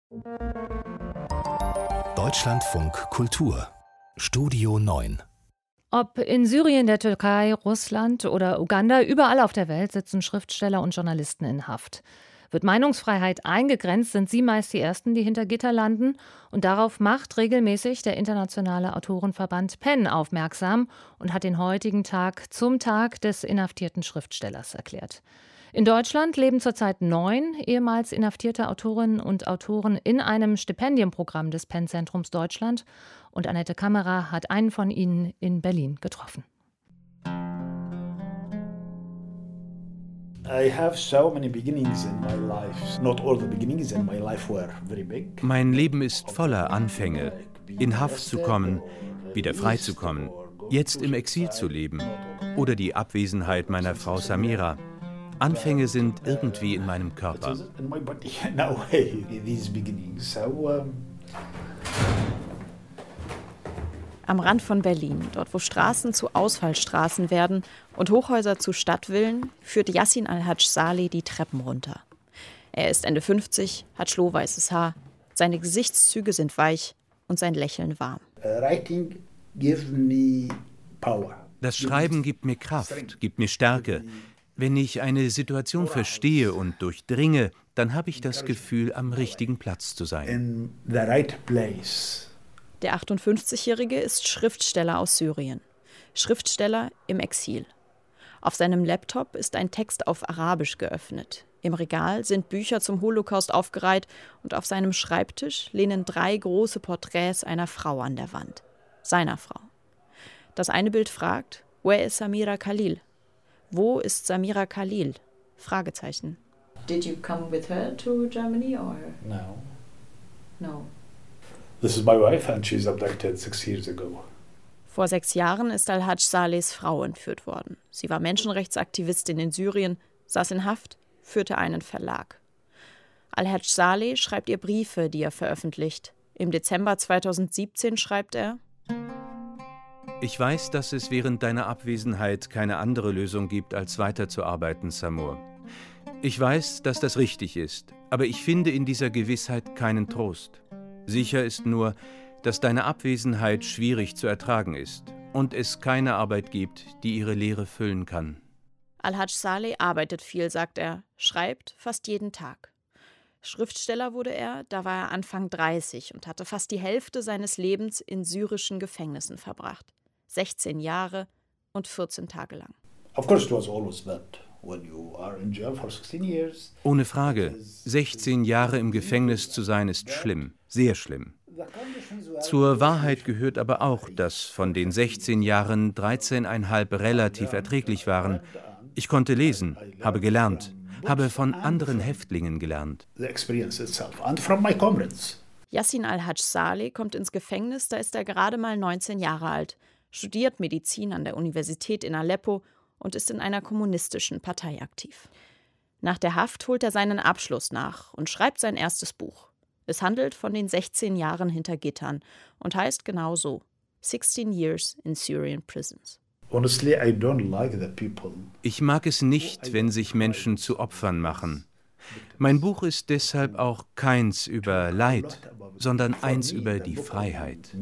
Deutschlandfunk Kultur Studio 9. Ob in Syrien, der Türkei, Russland oder Uganda, überall auf der Welt sitzen Schriftsteller und Journalisten in Haft. Wird Meinungsfreiheit eingegrenzt, sind sie meist die Ersten, die hinter Gitter landen. Und darauf macht regelmäßig der internationale Autorenverband PEN aufmerksam und hat den heutigen Tag zum Tag des inhaftierten Schriftstellers erklärt. In Deutschland leben zurzeit 9 ehemals inhaftierte Autorinnen und Autoren in einem Stipendienprogramm des PEN-Zentrums Deutschland. Und Annette Kammerer hat einen von ihnen in Berlin getroffen. Mein Leben ist voller Anfänge. In Haft zu kommen, wieder freizukommen, jetzt im Exil zu leben oder die Abwesenheit meiner Frau Samira. Anfänge sind irgendwie in meinem Körper. Am Rand von Berlin, dort wo Straßen zu Ausfallstraßen werden und Hochhäuser zu Stadtvillen, führt Yassin Al-Hajj Saleh die Treppen runter. Er ist Ende 50, hat schlohweißes Haar, seine Gesichtszüge sind weich und sein Lächeln warm. Das Schreiben gibt mir Kraft, gibt mir Stärke. Wenn ich eine Situation verstehe und durchdringe, dann habe ich das Gefühl, am richtigen Platz zu sein. Der 58-Jährige ist Schriftsteller aus Syrien. Schriftsteller im Exil. Auf seinem Laptop ist ein Text auf Arabisch geöffnet. Im Regal sind Bücher zum Holocaust aufgereiht und auf seinem Schreibtisch lehnen 3 große Porträts einer Frau an der Wand. Seiner Frau. Das eine Bild fragt: Where is Samira Khalil? Wo ist Samira Khalil? Fragezeichen. Did you come with her to Germany or? No. No. This is my wife and she's abducted 6 years ago. Vor 6 Jahren ist Al-Hajj Salehs Frau entführt worden. Sie war Menschenrechtsaktivistin in Syrien, saß in Haft, führte einen Verlag. Al-Hajj Saleh schreibt ihr Briefe, die er veröffentlicht. Im Dezember 2017 schreibt er: Ich weiß, dass es während deiner Abwesenheit keine andere Lösung gibt, als weiterzuarbeiten, Samur. Ich weiß, dass das richtig ist, aber ich finde in dieser Gewissheit keinen Trost. Sicher ist nur, dass deine Abwesenheit schwierig zu ertragen ist und es keine Arbeit gibt, die ihre Leere füllen kann. Al-Hajj Saleh arbeitet viel, sagt er, schreibt fast jeden Tag. Schriftsteller wurde er, da war er Anfang 30 und hatte fast die Hälfte seines Lebens in syrischen Gefängnissen verbracht. 16 Jahre und 14 Tage lang. Ohne Frage, 16 Jahre im Gefängnis zu sein, ist schlimm, sehr schlimm. Zur Wahrheit gehört aber auch, dass von den 16 Jahren 13,5 relativ erträglich waren. Ich konnte lesen, habe gelernt, habe von anderen Häftlingen gelernt. Yassin Al-Hajj Saleh kommt ins Gefängnis, da ist er gerade mal 19 Jahre alt, studiert Medizin an der Universität in Aleppo und ist in einer kommunistischen Partei aktiv. Nach der Haft holt er seinen Abschluss nach und schreibt sein erstes Buch. Es handelt von den 16 Jahren hinter Gittern und heißt genau so: 16 Years in Syrian Prisons. Ich mag es nicht, wenn sich Menschen zu Opfern machen. Mein Buch ist deshalb auch keins über Leid, sondern eins über die Freiheit.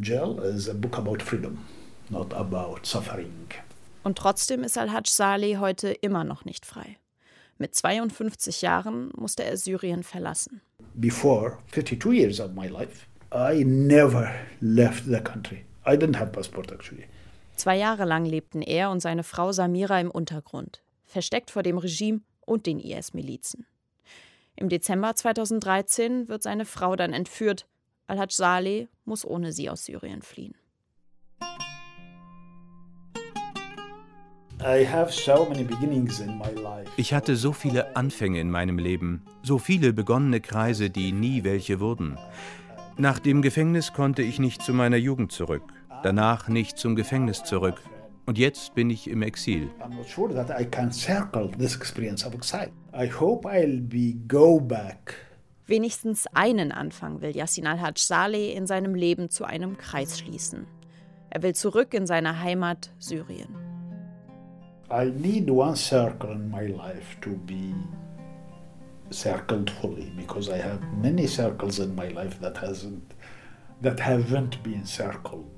Und trotzdem ist Al-Hajj Saleh heute immer noch nicht frei. Mit 52 Jahren musste er Syrien verlassen. Before 52 years of my life, I never left the country. I didn't have passport actually. 2 Jahre lang lebten er und seine Frau Samira im Untergrund, versteckt vor dem Regime und den IS-Milizen. Im Dezember 2013 wird seine Frau dann entführt. Al-Hajj Saleh muss ohne sie aus Syrien fliehen. Ich hatte so viele Anfänge in meinem Leben, so viele begonnene Kreise, die nie welche wurden. Nach dem Gefängnis konnte ich nicht zu meiner Jugend zurück, danach nicht zum Gefängnis zurück. Und jetzt bin ich im Exil. Wenigstens einen Anfang will Yassin Al-Hajj Saleh in seinem Leben zu einem Kreis schließen. Er will zurück in seine Heimat Syrien. I need one circle in my life to be circled fully because I have many circles in my life that haven't been circled.